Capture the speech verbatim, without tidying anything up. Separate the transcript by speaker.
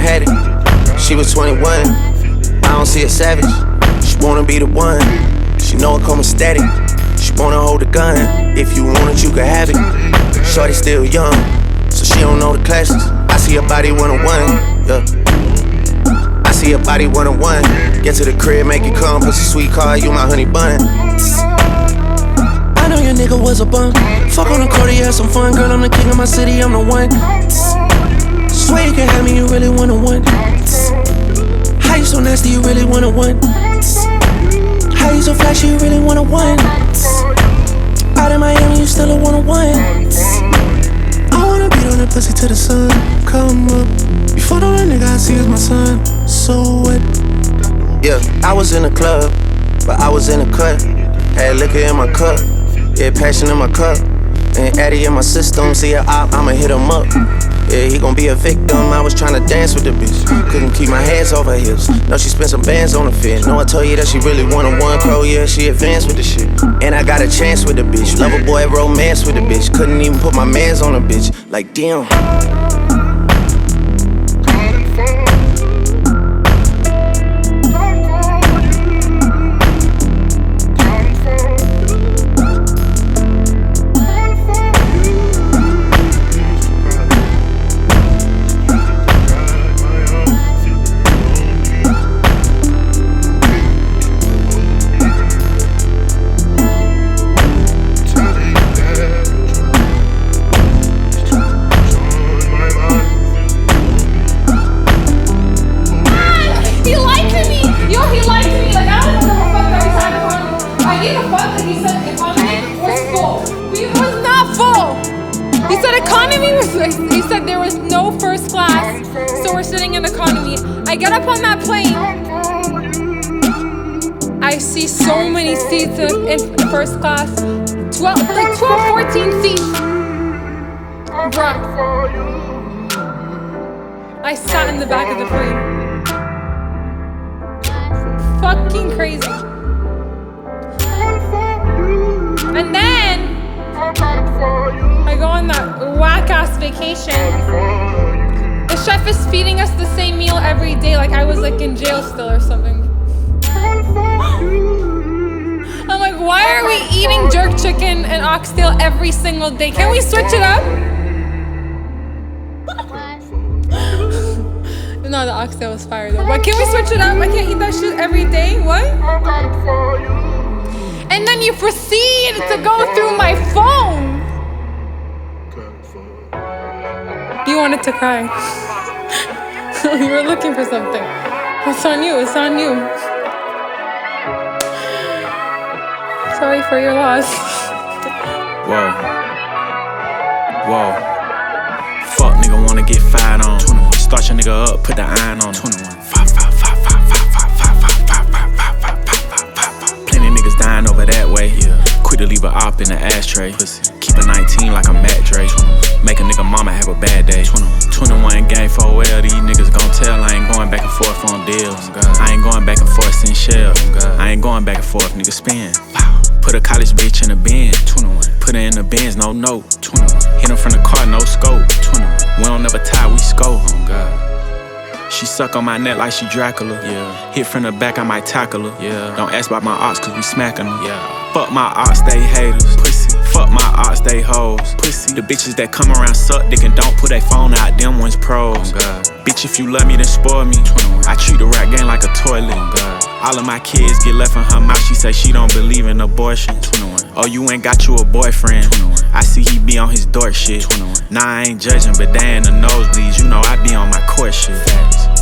Speaker 1: had it. She was twenty-one, I don't see a savage. She wanna be the one, she know it come with static. She wanna hold the gun, if you want it, you can have it. Shorty still young, so she don't know the classes. I see her body one-on-one, yeah. I see her body one-on-one. Get to the crib, make it come, pussy sweet car, you my honey bun. I know your nigga was a bum. Fuck on the court, yeah, some fun. Girl, I'm the king of my city, I'm the one. Swear you can have me, you really one-on-one. How you so nasty, you really one-on-one. How you so flashy, you really one-on-one. Out in Miami, you still a one-on-one. I wanna beat on that pussy till the sun come up. Before the nigga I see is my son, so what? Yeah, I was in the club, but I was in the cut. Had liquor in my cup, yeah, passion in my cup. And Addy in my system, see a op, I'ma hit him up. Yeah, he gon' be a victim, I was tryna dance with the bitch. Couldn't keep my hands off her hips. No, she spent some bands on the fit. No, I told you that she really one-on-one pro, yeah, she advanced with the shit. And I got a chance with the bitch. Lover boy, romance with the bitch. Couldn't even put my mans on the bitch. Like, damn.
Speaker 2: He said there was no first class, so we're sitting in economy. I get up on that plane. I see so many seats in, in first class. twelve, like twelve, fourteen seats. Bruh. I sat in the back of the plane. Fucking crazy. And then I go on that whack-ass vacation. The chef is feeding us the same meal every day, like I was like in jail still or something. I'm like, why are we eating jerk chicken and oxtail every single day? Can we switch it up? No, the oxtail was fire though. But can we switch it up? I can't eat that shit every day. What? And then you proceed to go through my phone. You wanted to cry. You were looking for something. It's on you, it's on you. Sorry for your loss.
Speaker 3: Whoa. Whoa. Fuck nigga wanna get fired on. Start your nigga up, put the iron on. Plenty niggas dying over that way. Quit to leave a op in the ashtray. Keep a nineteen like a Matt Dre. Make a nigga mama have a bad day. twenty-one gang for well, these niggas gon' tell. I ain't going back and forth on deals. I ain't going back and forth sin shell. I ain't going back and forth, nigga spin. Put a college bitch in a bin. Put her in the bins, no note. Hit him from the car, no scope. We don't never tie, we scope. She suck on my neck like she Dracula. Yeah. Hit from the back, I might tackle her. Yeah. Don't ask about my ops, cause we smacking them. Yeah. Fuck my ops, they haters. Pussy. Fuck my ops, they hoes. Pussy. The bitches that come around suck dick and don't put their phone out, them ones pros. Oh God. Bitch, if you love me, then spoil me. twenty-one. I treat the rap game like a toilet. Oh God. All of my kids get left in her mouth, she say she don't believe in abortion. twenty-one. Oh, you ain't got you a boyfriend. twenty-one. I see he be on his dork shit. twenty-one. Nah, I ain't judging, but they in the nosebleeds, you know I be on my court shit. Facts.